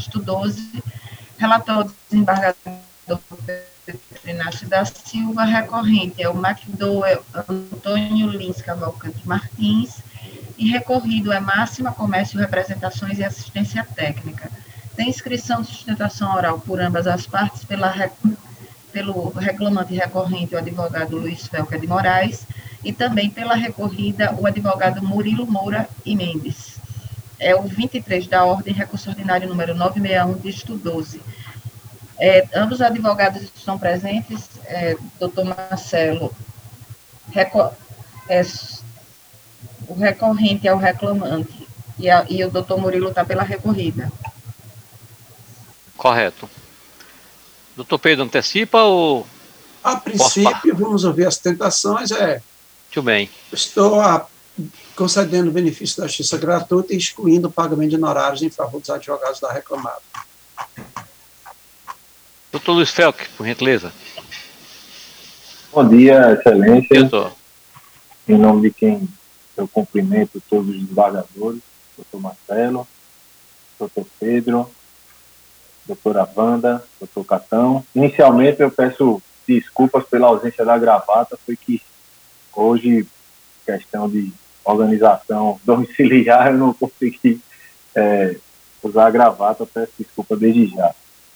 dígito 12, relator do desembargador Pedro Inácio da Silva, recorrente é o McDowell Antônio Lins Cavalcante Martins, e recorrido é Máxima Comércio, Representações e Assistência Técnica. Tem inscrição de sustentação oral por ambas as partes pelo reclamante recorrente, o advogado Luiz Felca de Moraes, e também pela recorrida, o advogado Murilo Moura e Mendes. É o 23 da ordem, recurso ordinário número 961, dígito 12. Ambos os advogados estão presentes, doutor Marcelo. O recorrente é o reclamante e o doutor Murilo está pela recorrida. Correto. Doutor Pedro, antecipa ou... A princípio, vamos ouvir as tentações. Muito bem. Estou concedendo benefício da justiça gratuita e excluindo o pagamento de honorários em favor dos advogados da reclamada. Doutor Luiz Felck, por gentileza. Bom dia, excelência. Doutor. Em nome de quem eu cumprimento todos os desembargadores, doutor Marcelo, doutor Pedro, doutora Wanda, doutor Catão. Inicialmente, eu peço desculpas pela ausência da gravata, foi que hoje, questão de organização domiciliar, eu não consegui usar a gravata, peço desculpa desde já.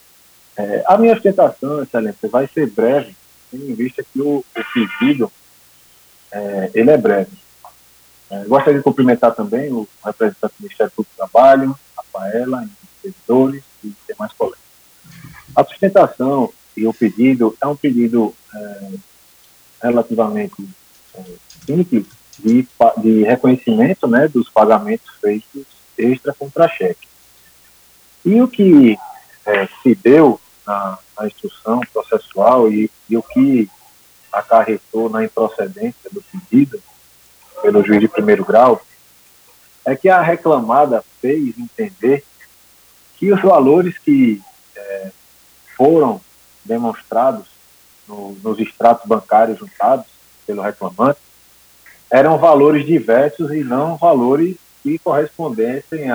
A minha ostentação, excelência, vai ser breve, tendo em vista que o pedido ele é breve. Gostaria de cumprimentar também o representante do Ministério Público do Trabalho, Rafaela, servidores e demais colegas. A sustentação e o pedido é um pedido relativamente simples de reconhecimento, né, dos pagamentos feitos extra contra-cheque. E o que se deu na instrução processual e o que acarretou na improcedência do pedido pelo juiz de primeiro grau é que a reclamada fez entender que os valores que foram demonstrados nos extratos bancários juntados pelo reclamante eram valores diversos e não valores que correspondessem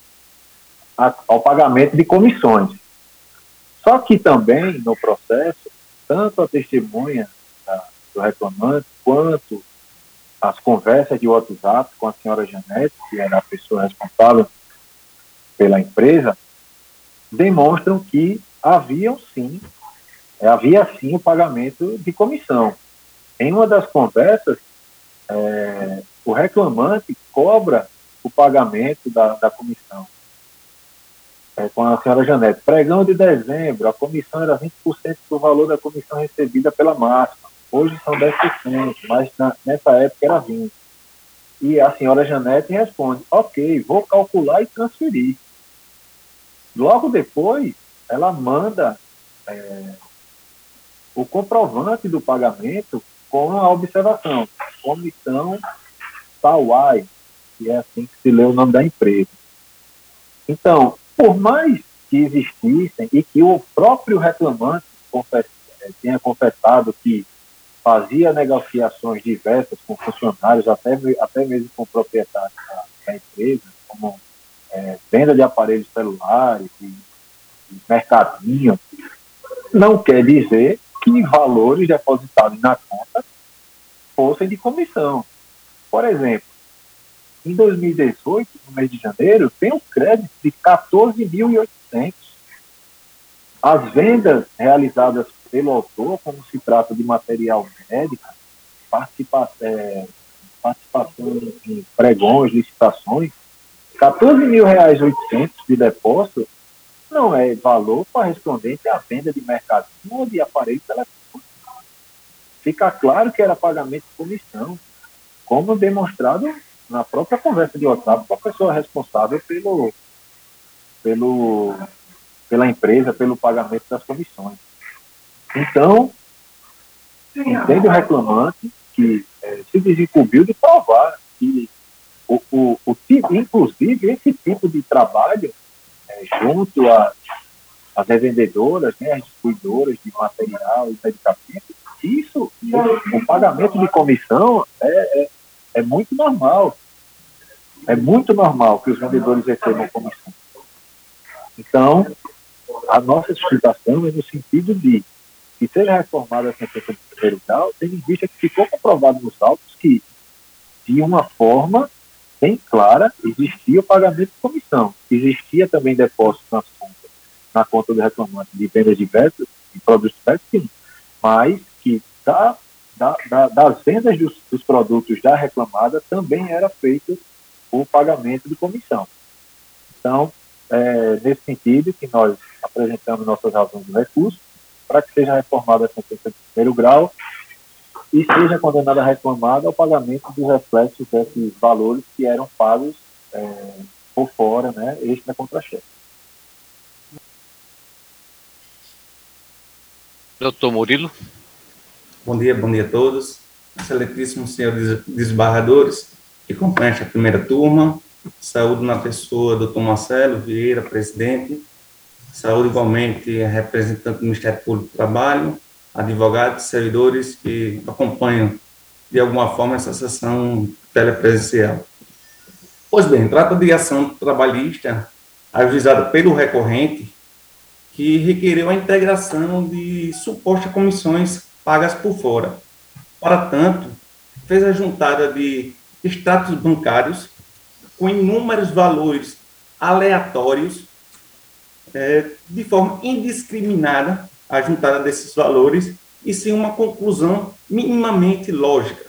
ao pagamento de comissões. Só que também, no processo, tanto a testemunha do reclamante quanto as conversas de WhatsApp com a senhora Janete, que era a pessoa responsável pela empresa, demonstram que havia sim o pagamento de comissão. Em uma das conversas, o reclamante cobra o pagamento da comissão com a senhora Janete. Pregão de dezembro, a comissão era 20% do valor da comissão recebida pela máxima. Hoje são 10%, mas nessa época era 20%. E a senhora Janete responde, ok, vou calcular e transferir. Logo depois, ela manda o comprovante do pagamento com a observação, comissão Tauai, que é assim que se lê o nome da empresa. Então, por mais que existissem e que o próprio reclamante tenha confessado que fazia negociações diversas com funcionários, até mesmo com proprietários da empresa, como venda de aparelhos celulares e mercadinho, não quer dizer que valores depositados na conta fossem de comissão. Por exemplo, em 2018, no mês de janeiro, tem um crédito de 14.800. As vendas realizadas pelo autor, como se trata de material médico, participação em pregões, licitações, R$14.800 de depósito não é valor correspondente à venda de mercadinho ou de aparelho telefônico. Fica claro que era pagamento de comissão, como demonstrado na própria conversa de WhatsApp com a pessoa responsável pela empresa, pelo pagamento das comissões. Então, entende o reclamante que se desincumbiu de provar que inclusive esse tipo de trabalho junto às revendedoras, né, às distribuidoras de material e medicamentos, o pagamento de comissão é muito normal. É muito normal que os vendedores recebam comissão. Então, a nossa explicação é no sentido de que seja reformada a sentença de primeiro grau, tendo em vista que ficou comprovado nos autos que, de uma forma bem clara, existia o pagamento de comissão. Existia também depósito na conta do reclamante de vendas diversas, de produtos diversos, sim, mas que das vendas dos produtos da reclamada também era feito o pagamento de comissão. Então, nesse sentido que nós apresentamos nossas razões do recurso, para que seja reformada a sentença de primeiro grau e seja condenada a reclamada ao pagamento dos reflexos desses valores que eram pagos por fora, né, extra contra-cheque. Doutor Murilo. Bom dia a todos. Excelentíssimos senhores desembargadores que acompanham esta primeira turma. Saúdo na pessoa do Dr. Marcelo Vieira, presidente. Saúdo igualmente a representante do Ministério Público do Trabalho, advogados, servidores que acompanham de alguma forma essa sessão telepresencial. Pois bem, trata de ação trabalhista ajuizada pelo recorrente que requereu a integração de supostas comissões pagas por fora. Para tanto, fez a juntada de extratos bancários com inúmeros valores aleatórios, de forma indiscriminada, a juntada desses valores, e sem uma conclusão minimamente lógica.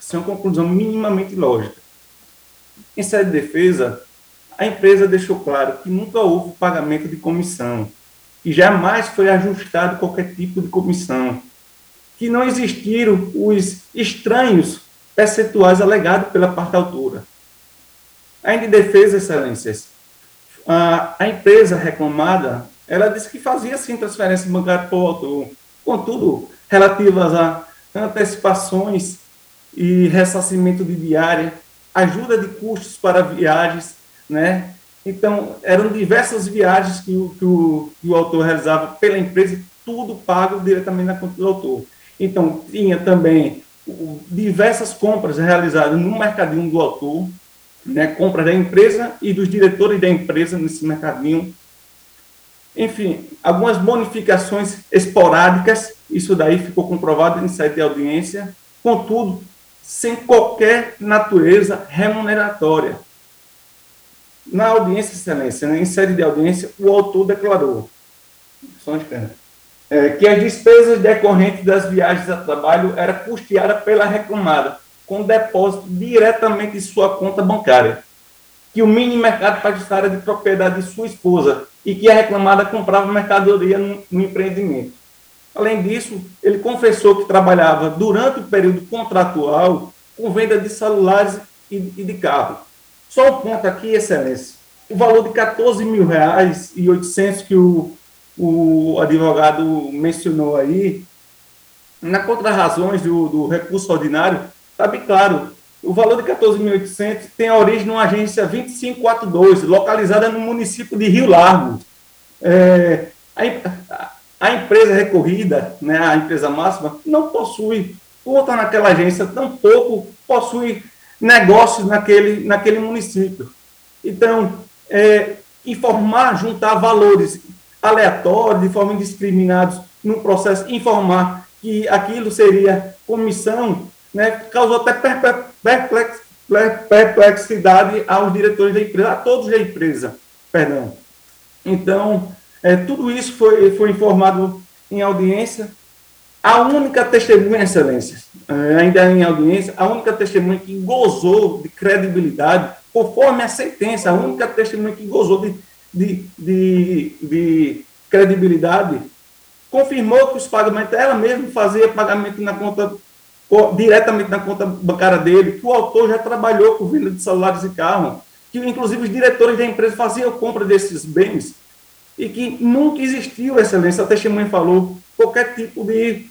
Em sede de defesa, a empresa deixou claro que nunca houve pagamento de comissão, que jamais foi ajustado qualquer tipo de comissão, que não existiram os estranhos percentuais alegados pela parte autora. Ainda em defesa, excelências, a empresa reclamada, ela disse que fazia sim transferência bancária para o autor, contudo, relativas a antecipações e ressarcimento de diária, ajuda de custos para viagens, né? Então, eram diversas viagens que o autor realizava pela empresa, tudo pago diretamente na conta do autor. Então, tinha também diversas compras realizadas no mercadinho do autor, né, compras da empresa e dos diretores da empresa nesse mercadinho. Enfim, algumas bonificações esporádicas, isso daí ficou comprovado em sede de audiência, contudo, sem qualquer natureza remuneratória. Na audiência, excelência, em sede de audiência, o autor declarou que as despesas decorrentes das viagens a trabalho eram custeadas pela reclamada, com depósito diretamente em sua conta bancária, que o mini mercado pagistário era de propriedade de sua esposa e que a reclamada comprava mercadoria no empreendimento. Além disso, ele confessou que trabalhava durante o período contratual com venda de celulares e de carro. Só um ponto aqui, excelência. O valor de R$ 14.800 que o advogado mencionou aí, na contrarrazões do recurso ordinário, está bem claro. O valor de 14.800 tem a origem numa agência 2542, localizada no município de Rio Largo. A empresa recorrida, né, a empresa máxima, não possui conta naquela agência, tampouco possui negócios naquele município. Então, informar, juntar valores aleatórios, de forma indiscriminada, no processo, informar que aquilo seria comissão, né, causou até perplexidade aos diretores da empresa, a todos da empresa, perdão. Então, tudo isso foi informado em audiência. A única testemunha, excelência, ainda em audiência, a única testemunha que gozou de credibilidade, conforme a sentença, a única testemunha que gozou de credibilidade, confirmou que os pagamentos, ela mesma fazia pagamento na conta, diretamente na conta bancária dele, que o autor já trabalhou com venda de celulares e carro, que inclusive os diretores da empresa faziam compra desses bens, e que nunca existiu, excelência, a testemunha falou, qualquer tipo de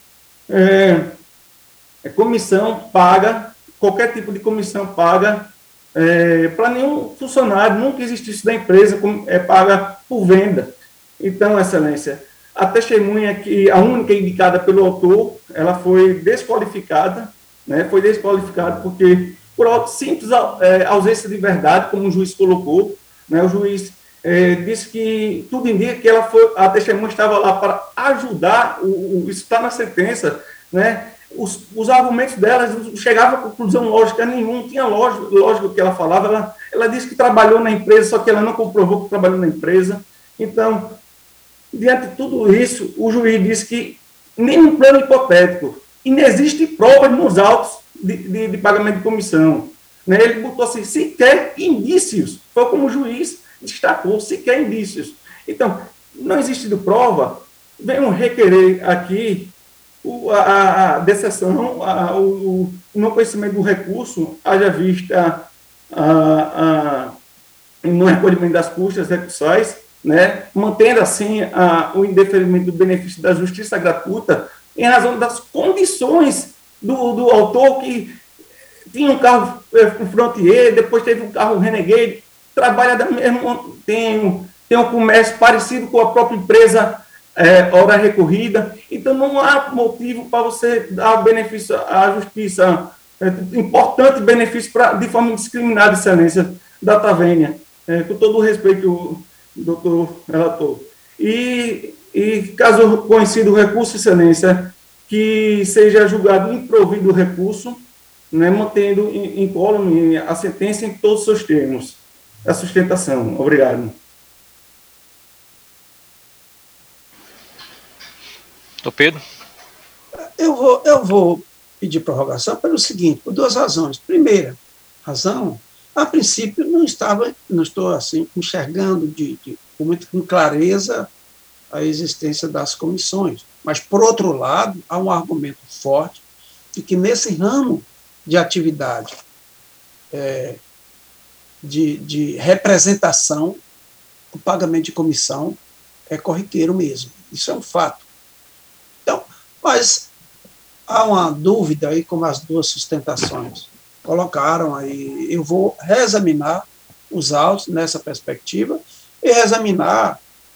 comissão paga, qualquer tipo de comissão paga para nenhum funcionário, nunca existiu isso da empresa, paga por venda. Então, excelência, a testemunha, a única indicada pelo autor, ela foi desqualificada, né? Foi desqualificada porque, por simples ausência de verdade, como o juiz colocou, né? O juiz disse que tudo indica que a testemunha estava lá para ajudar, isso está na sentença, né? Os argumentos delas não chegavam a conclusão lógica nenhuma, não tinha lógica o que ela falava. Ela disse que trabalhou na empresa, só que ela não comprovou que trabalhou na empresa. Então, diante de tudo isso, o juiz disse que nenhum plano hipotético, e não existe provas nos autos de pagamento de comissão. Né? Ele botou assim, sequer indícios. Foi como o juiz destacou, sequer indícios. Então, não existindo prova, venham requerer aqui a decisão, o não conhecimento do recurso, haja vista no recolhimento das custas recursais, né, mantendo assim o indeferimento do benefício da justiça gratuita em razão das condições do autor, que tinha um carro Frontier, depois teve um carro Renegade, trabalha da mesma, tem um comércio parecido com a própria empresa hora recorrida, então não há motivo para você dar o benefício à justiça, importante benefício de forma indiscriminada, excelência da Tavênia, com todo o respeito, doutor relator. E caso conhecido o recurso, excelência, que seja julgado improvido o recurso, né, mantendo incólume a sentença em todos os seus termos. A sustentação. Obrigado. Doutor Pedro? Eu vou pedir prorrogação pelo seguinte, por duas razões. Primeira razão, a princípio não estou assim enxergando com clareza a existência das comissões, mas por outro lado há um argumento forte de que nesse ramo de atividade de representação, o pagamento de comissão é corriqueiro mesmo. Isso é um fato. Então, mas há uma dúvida aí, como as duas sustentações colocaram aí. Eu vou reexaminar os autos nessa perspectiva e reexaminar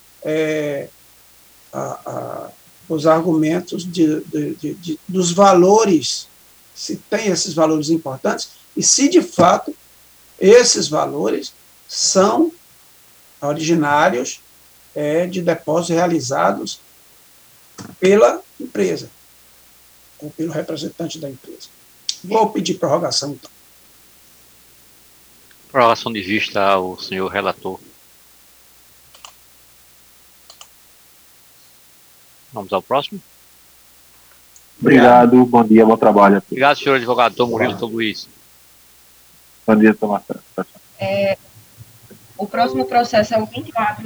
os argumentos dos valores, se tem esses valores importantes e se, de fato, esses valores são originários de depósitos realizados pela empresa ou pelo representante da empresa. Vou pedir prorrogação, então. Prorrogação de vista ao senhor relator. Vamos ao próximo. Obrigado, bom dia, bom trabalho. Obrigado, senhor advogado, doutor Murilo, doutor Luiz. Bom dia, Tomás. O próximo processo é o 24